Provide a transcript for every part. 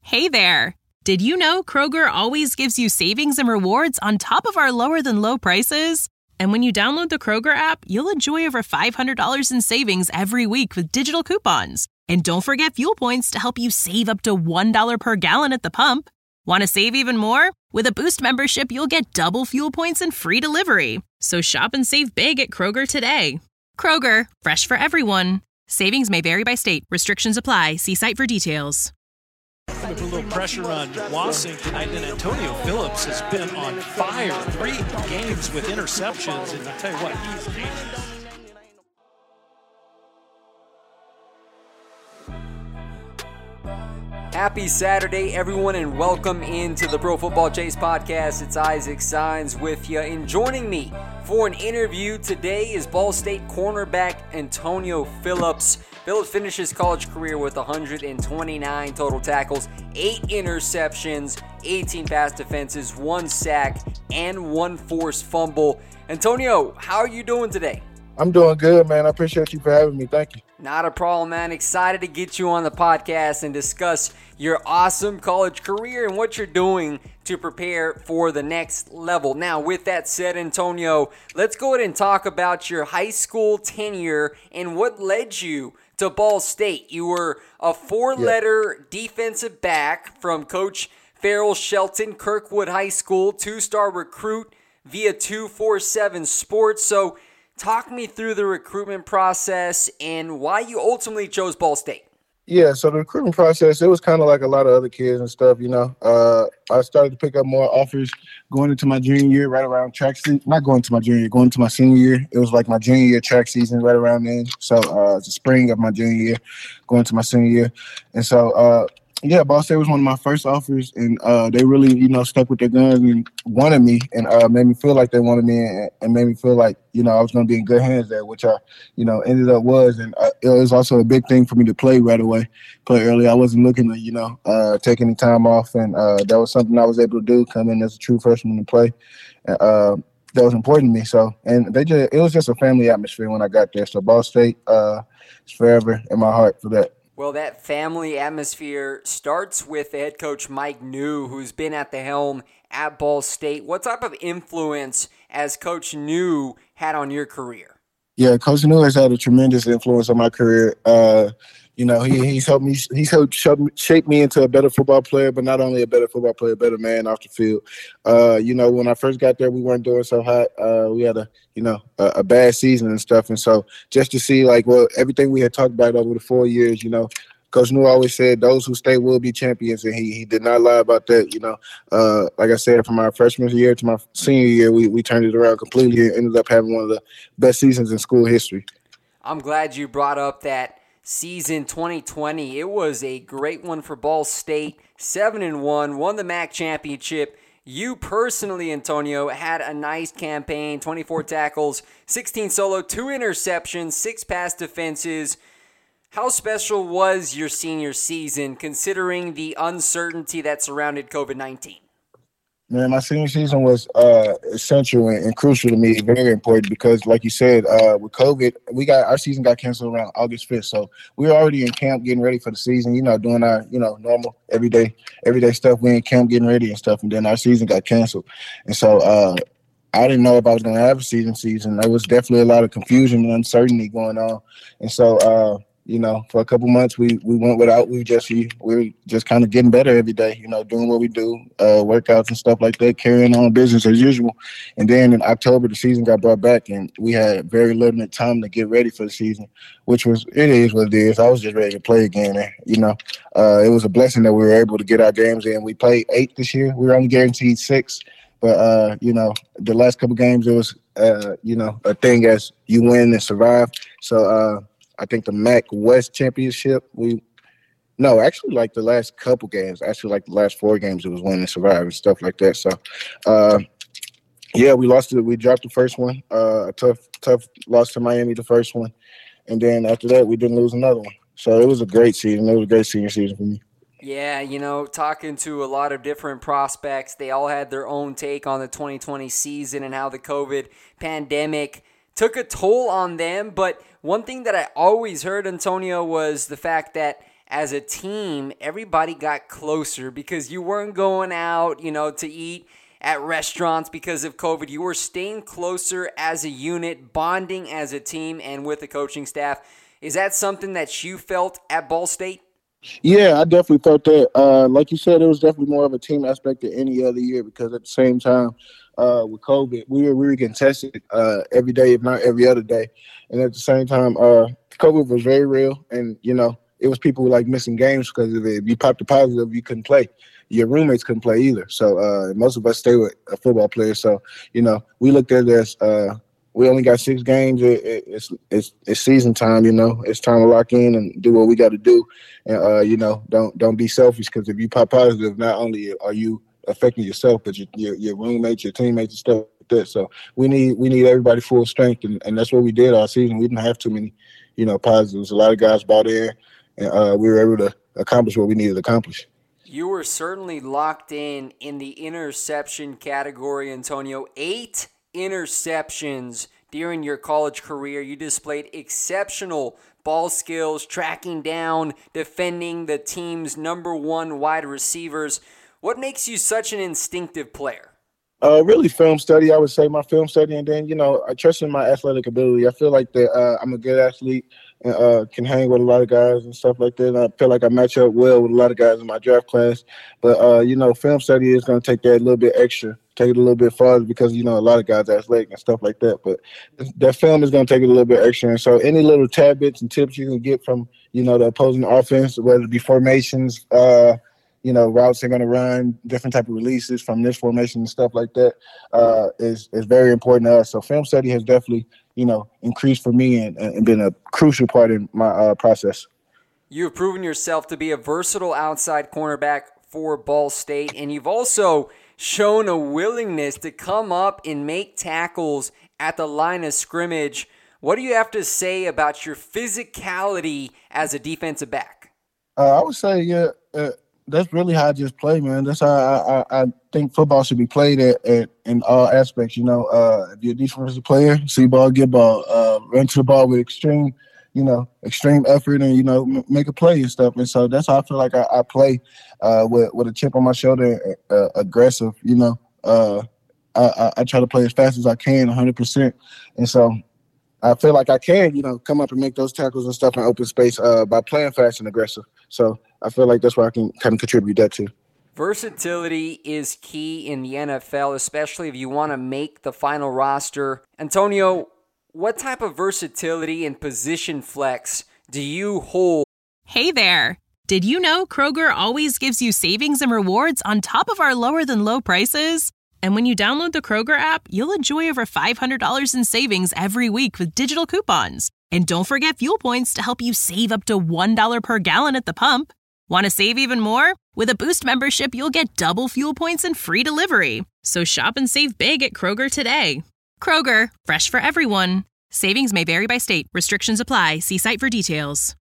Hey there! Did you know Kroger always gives you savings and rewards on top of our lower-than-low prices? And when you download the Kroger app, you'll enjoy over $500 in savings every week with digital coupons. And don't forget fuel points to help you save up to $1 per gallon at the pump. Want to save even more? With a Boost membership, you'll get double fuel points and free delivery. So shop and save big at Kroger today. Kroger, fresh for everyone. Savings may vary by state. Restrictions apply. See site for details. Put a little pressure on Wassink tonight, and Antonio Phillips has been on fire. 3 games with interceptions, and I'll tell you what, he's dangerous. Happy Saturday, everyone, and welcome into the Pro Football Chase podcast. It's Isaac Signs with you, and joining me for an interview today is Ball State cornerback Antonio Phillips. Phillips finished his college career with 129 total tackles, 8 interceptions, 18 pass defenses, 1 sack, and 1 forced fumble. Antonio, how are you doing today? I'm doing good, man. I appreciate you for having me. Thank you. Not a problem, man. Excited to get you on the podcast and discuss your awesome college career and what you're doing to prepare for the next level. Now, with that said, Antonio, let's go ahead and talk about your high school tenure and what led you to Ball State. You were a 4-letter defensive back from Coach Farrell Shelton, Kirkwood High School, 2-star recruit via 247 Sports. So talk me through the recruitment process and why you ultimately chose Ball State. Yeah, so the recruitment process, it was kind of like a lot of other kids and stuff, you know. I started to pick up more offers going into my junior year, right around track season. Not going to my junior year, going into my senior year. It was like my junior year track season right around then. So it's the spring of my junior year, going to my senior year. And so, yeah, Ball State was one of my first offers, and they really, you know, stuck with their guns and wanted me and made me feel like they wanted me and made me feel like, you know, I was going to be in good hands there, which I, you know, ended up was. And it was also a big thing for me to play right away, play early. I wasn't looking to, you know, take any time off, and that was something I was able to do, come in as a true freshman and play. That was important to me. So, and it was just a family atmosphere when I got there. So Ball State is forever in my heart for that. Well, that family atmosphere starts with the head coach Mike New, who's been at the helm at Ball State. What type of influence has Coach New had on your career? Yeah, Coach New has had a tremendous influence on my career. You know, he's helped shape me into a better football player, but not only a better football player, a better man off the field. You know, when I first got there, we weren't doing so hot. We had a bad season and stuff. And so just to see, like, well, everything we had talked about over the 4 years, you know, Coach New always said those who stay will be champions, and he did not lie about that. You know, like I said, from my freshman year to my senior year, we turned it around completely and ended up having one of the best seasons in school history. I'm glad you brought up that season 2020. It was a great one for Ball State. 7-1, won the MAC championship. You personally, Antonio, had a nice campaign, 24 tackles, 16 solo, 2 interceptions, 6 pass defenses. How special was your senior season considering the uncertainty that surrounded COVID-19? Man, my senior season was essential and crucial to me, very important because, like you said, with COVID, our season got canceled around August 5th. So we were already in camp getting ready for the season, you know, doing our, you know, normal everyday stuff. We in camp getting ready and stuff, and then our season got canceled. And so I didn't know if I was going to have a season. There was definitely a lot of confusion and uncertainty going on. And so, you know, for a couple months we went without. We were just kind of getting better every day, you know, doing what we do, workouts and stuff like that, carrying on business as usual. And then in October, the season got brought back, and we had very limited time to get ready for the season, it is what it is. I was just ready to play again. And, you know, it was a blessing that we were able to get our games in. We played 8 this year. We were only guaranteed 6. But, you know, the last couple games, it was, you know, a thing as you win and survive. So, I think the MAC West Championship, like the last couple games, like the last 4 games, it was win and survive and stuff like that. So, yeah, we dropped the first one, a tough loss to Miami, the first one. And then after that, we didn't lose another one. So it was a great season. It was a great senior season for me. Yeah, you know, talking to a lot of different prospects, they all had their own take on the 2020 season and how the COVID pandemic took a toll on them. But one thing that I always heard, Antonio, was the fact that as a team, everybody got closer because you weren't going out, to eat at restaurants because of COVID. You were staying closer as a unit, bonding as a team and with the coaching staff. Is that something that you felt at Ball State? Yeah, I definitely felt that. Like you said, it was definitely more of a team aspect than any other year because at the same time, with COVID, we were getting tested every day, if not every other day. And at the same time, COVID was very real. And, it was people like missing games because of it. If you popped a positive, you couldn't play. Your roommates couldn't play either. So most of us stay with a football player. So, we looked at it as we only got 6 games. It's season time, It's time to lock in and do what we got to do. And, don't be selfish because if you pop positive, not only are you affecting yourself, but your roommates, your teammates and stuff like that. So we need everybody full strength, and that's what we did all season. We didn't have too many, positives. A lot of guys bought in, and we were able to accomplish what we needed to accomplish. You were certainly locked in the interception category, Antonio. 8 interceptions during your college career. You displayed exceptional ball skills, tracking down, defending the team's number 1 wide receivers. What makes you such an instinctive player? Really film study, I would say. My film study, and then, I trust in my athletic ability. I feel like that I'm a good athlete and can hang with a lot of guys and stuff like that. And I feel like I match up well with a lot of guys in my draft class. But, film study is going to take that a little bit extra, take it a little bit farther because, a lot of guys are athletic and stuff like that. But that film is going to take it a little bit extra. And so any little tidbits and tips you can get from, the opposing offense, whether it be formations, routes they're going to run, different type of releases from this formation and stuff like that is very important to us. So film study has definitely, increased for me and been a crucial part in my process. You've proven yourself to be a versatile outside cornerback for Ball State, and you've also shown a willingness to come up and make tackles at the line of scrimmage. What do you have to say about your physicality as a defensive back? I would say, that's really how I just play, man. That's how I think football should be played in all aspects. If you're a defensive player, see ball, get ball, run to the ball with extreme effort and, make a play and stuff. And so that's how I feel like I play with a chip on my shoulder, aggressive, I try to play as fast as I can, 100%. And so I feel like I can, come up and make those tackles and stuff in open space by playing fast and aggressive. So I feel like that's where I can kind of contribute that to. Versatility is key in the NFL, especially if you want to make the final roster. Antonio, what type of versatility and position flex do you hold? Hey there! Did you know Kroger always gives you savings and rewards on top of our lower-than-low prices? And when you download the Kroger app, you'll enjoy over $500 in savings every week with digital coupons. And don't forget fuel points to help you save up to $1 per gallon at the pump. Want to save even more? With a Boost membership, you'll get double fuel points and free delivery. So shop and save big at Kroger today. Kroger, fresh for everyone. Savings may vary by state. Restrictions apply. See site for details.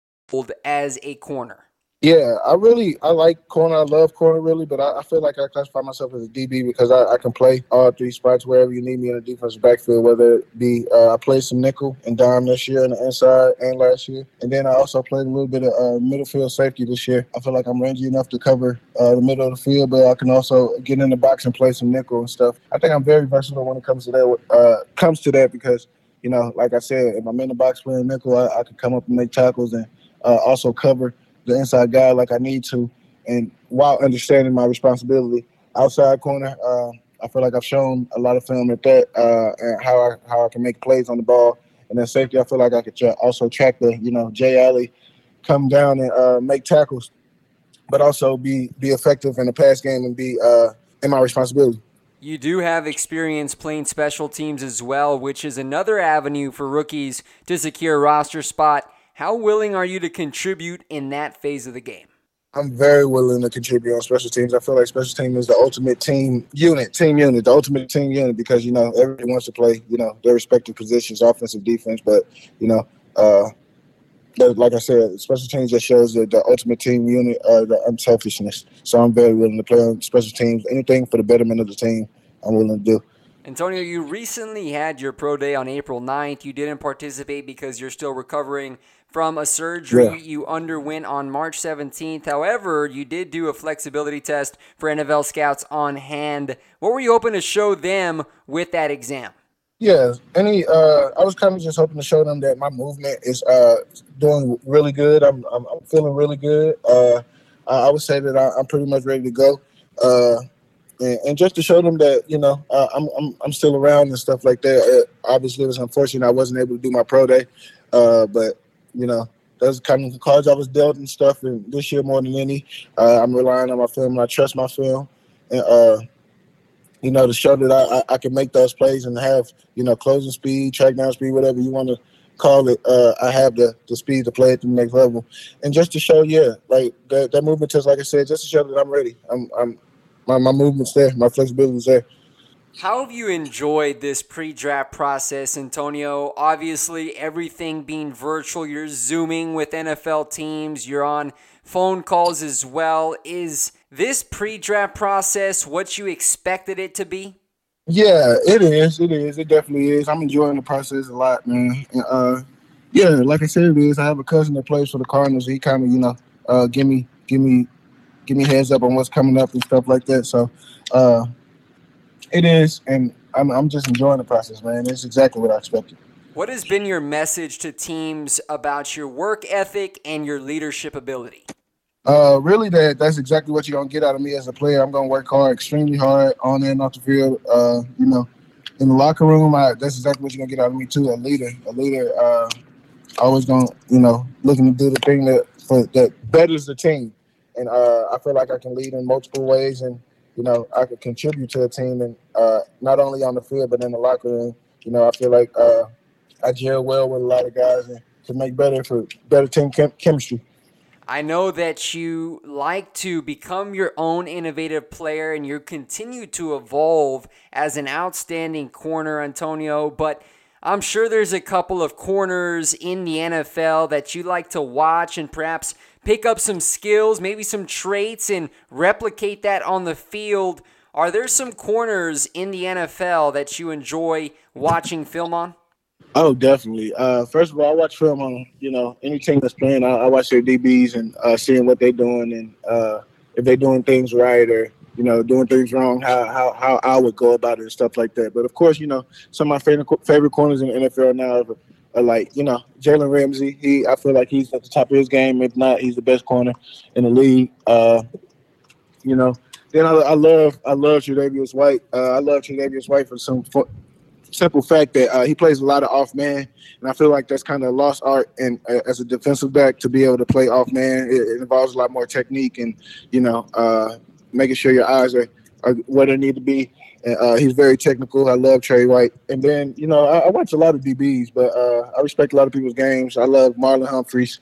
As a corner. Yeah, I like corner. I love corner, really, but I feel like I classify myself as a DB because I can play all 3 spots wherever you need me in the defensive backfield, whether it be I played some nickel and dime this year on the inside and last year. And then I also played a little bit of middle field safety this year. I feel like I'm rangy enough to cover the middle of the field, but I can also get in the box and play some nickel and stuff. I think I'm very versatile when it comes to that because, like I said, if I'm in the box playing nickel, I can come up and make tackles and also cover the inside guy like I need to, and while understanding my responsibility. Outside corner, I feel like I've shown a lot of film at that and how I can make plays on the ball. And then safety, I feel like I could also track the, Jay Alley, come down and make tackles, but also be effective in the pass game and be in my responsibility. You do have experience playing special teams as well, which is another avenue for rookies to secure a roster spot. How willing are you to contribute in that phase of the game? I'm very willing to contribute on special teams. I feel like special team is the ultimate team unit, the ultimate team unit because, everybody wants to play, their respective positions, offensive, defense. But, like I said, special teams just shows that the ultimate team unit, the unselfishness. So I'm very willing to play on special teams. Anything for the betterment of the team, I'm willing to do. Antonio, you recently had your pro day on April 9th. You didn't participate because you're still recovering from a surgery you underwent on March 17th. However, you did do a flexibility test for NFL scouts on hand. What were you hoping to show them with that exam? Yeah, I was kind of just hoping to show them that my movement is doing really good. I'm feeling really good. I would say that I'm pretty much ready to go. And just to show them that, you know, I'm still around and stuff like that. Obviously, it was unfortunate I wasn't able to do my pro day, but you know, that's kind of the cards I was dealt and stuff. And this year more than any, I'm relying on my film and I trust my film, and you know, to show that I can make those plays and have, you know, closing speed, track down speed, whatever you want to call it. I have the speed to play at the next level, and just to show, like that movement test, like I said, just to show that I'm ready. My movement's there, my flexibility's there. How have you enjoyed this pre-draft process, Antonio? Obviously, everything being virtual, you're Zooming with NFL teams, you're on phone calls as well. Is this pre-draft process what you expected it to be? Yeah, it is. It definitely is. I'm enjoying the process a lot, man. And, yeah, like I said, it is. I have a cousin that plays for the Cardinals. He kind of, you know, give me heads up on what's coming up and stuff like that. So, it is, and I'm just enjoying the process, man. It's exactly what I expected. What has been your message to teams about your work ethic and your leadership ability? Really, that's exactly what you're going to get out of me as a player. I'm going to work hard, extremely hard, on and off the field. You know, in the locker room, that's exactly what you're going to get out of me, too, a leader. Always going to, you know, looking to do the thing that betters the team. And I feel like I can lead in multiple ways, and you know, I could contribute to the team, and not only on the field but in the locker room. You know, I feel like I gel well with a lot of guys and to make better team chemistry. I know that you like to become your own innovative player, and you continue to evolve as an outstanding corner, Antonio, but I'm sure there's a couple of corners in the NFL that you like to watch and perhaps pick up some skills, maybe some traits, and replicate that on the field. Are there some corners in the NFL that you enjoy watching film on? Oh, definitely. First of all, I watch film on, you know, any team that's playing. I watch their DBs and seeing what they're doing, and if they're doing things right or, you know, doing things wrong, how I would go about it and stuff like that. But, of course, you know, some of my favorite corners in the NFL now are like, you know, Jalen Ramsey. I feel like he's at the top of his game. If not, he's the best corner in the league. You know, then I love Tre'Davious White. I love Tre'Davious White for some simple fact that he plays a lot of off man, and I feel like that's kind of a lost art. And as a defensive back, to be able to play off man, it involves a lot more technique and, you know, making sure your eyes are where they need to be. And he's very technical. I love Trey White. And then, you know, I watch a lot of DBs, but I respect a lot of people's games. I love Marlon Humphreys,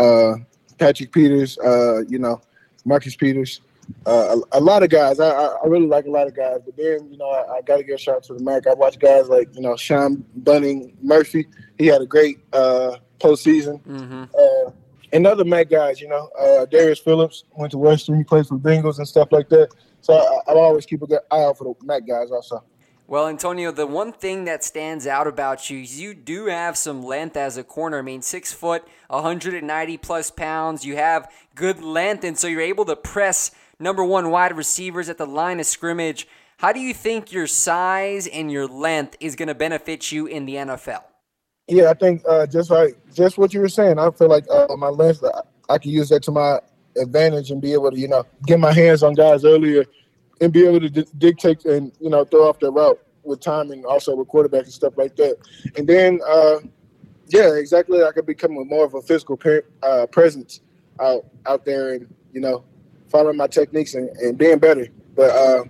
Patrick Peters, you know, Marcus Peters. A lot of guys. I really like a lot of guys. But then, you know, I got to give a shout out to the MAC. I watch guys like, you know, Sean Bunning Murphy. He had a great postseason. Mm-hmm. And other MAC guys, you know, Darius Phillips went to Western. He plays for the Bengals and stuff like that. So I always keep an eye out for the MAC guys also. Well, Antonio, the one thing that stands out about you is you do have some length as a corner. I mean, 6 foot, 190 plus pounds. You have good length, and so you're able to press number one wide receivers at the line of scrimmage. How do you think your size and your length is going to benefit you in the NFL? Yeah, I think just what you were saying. I feel like my length, I can use that to my advantage and be able to, you know, get my hands on guys earlier and be able to dictate and, you know, throw off the route with timing, also with quarterbacks and stuff like that. And then, yeah, exactly. I could become more of a physical presence out there and, you know, following my techniques and being better. But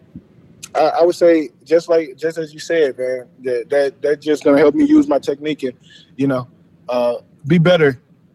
I would say just as you said, man, that's just gonna help me use my technique and, you know, be better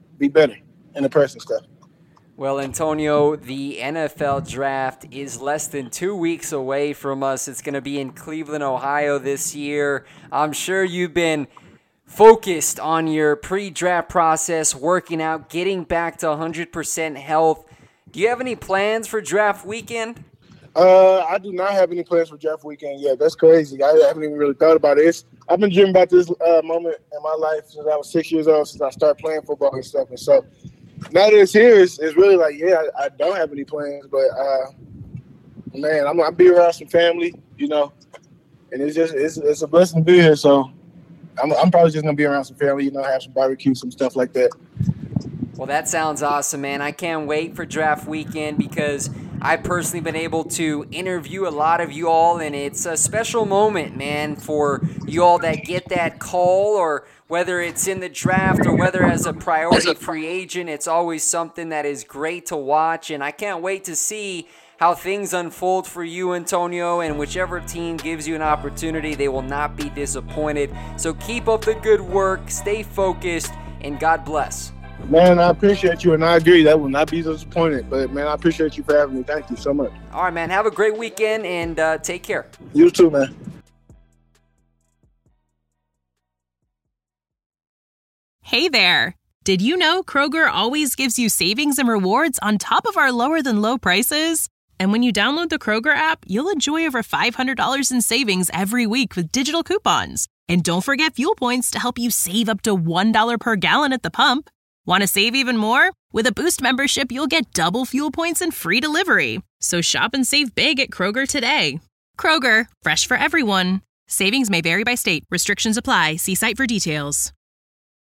in the press and stuff. Well, Antonio, the NFL draft is less than 2 weeks away from us. It's going to be in Cleveland, Ohio this year. I'm sure you've been focused on your pre-draft process, working out, getting back to 100% health. Do you have any plans for draft weekend? I do not have any plans for draft weekend yet. That's crazy. I haven't even really thought about it. I've been dreaming about this moment in my life since I was 6 years old, since I started playing football and stuff. And so now that it's here, it's really like, I don't have any plans. But, man, I'll be around some family, and it's a blessing to be here. So I'm probably just going to be around some family, have some barbecue, some stuff like that. Well, that sounds awesome, man. I can't wait for draft weekend because I've personally been able to interview a lot of you all, and it's a special moment, man, for you all that get that call, or whether it's in the draft or whether as a priority free agent. It's always something that is great to watch, and I can't wait to see how things unfold for you, Antonio, and whichever team gives you an opportunity, they will not be disappointed. So keep up the good work, stay focused, and God bless. Man, I appreciate you, and I agree. That will not be disappointed. But, man, I appreciate you for having me. Thank you so much. All right, man. Have a great weekend, and take care. You too, man. Hey there. Did you know Kroger always gives you savings and rewards on top of our lower-than-low prices? And when you download the Kroger app, you'll enjoy over $500 in savings every week with digital coupons. And don't forget fuel points to help you save up to $1 per gallon at the pump. Want to save even more? With a Boost membership, you'll get double fuel points and free delivery. So shop and save big at Kroger today. Kroger, fresh for everyone. Savings may vary by state. Restrictions apply. See site for details.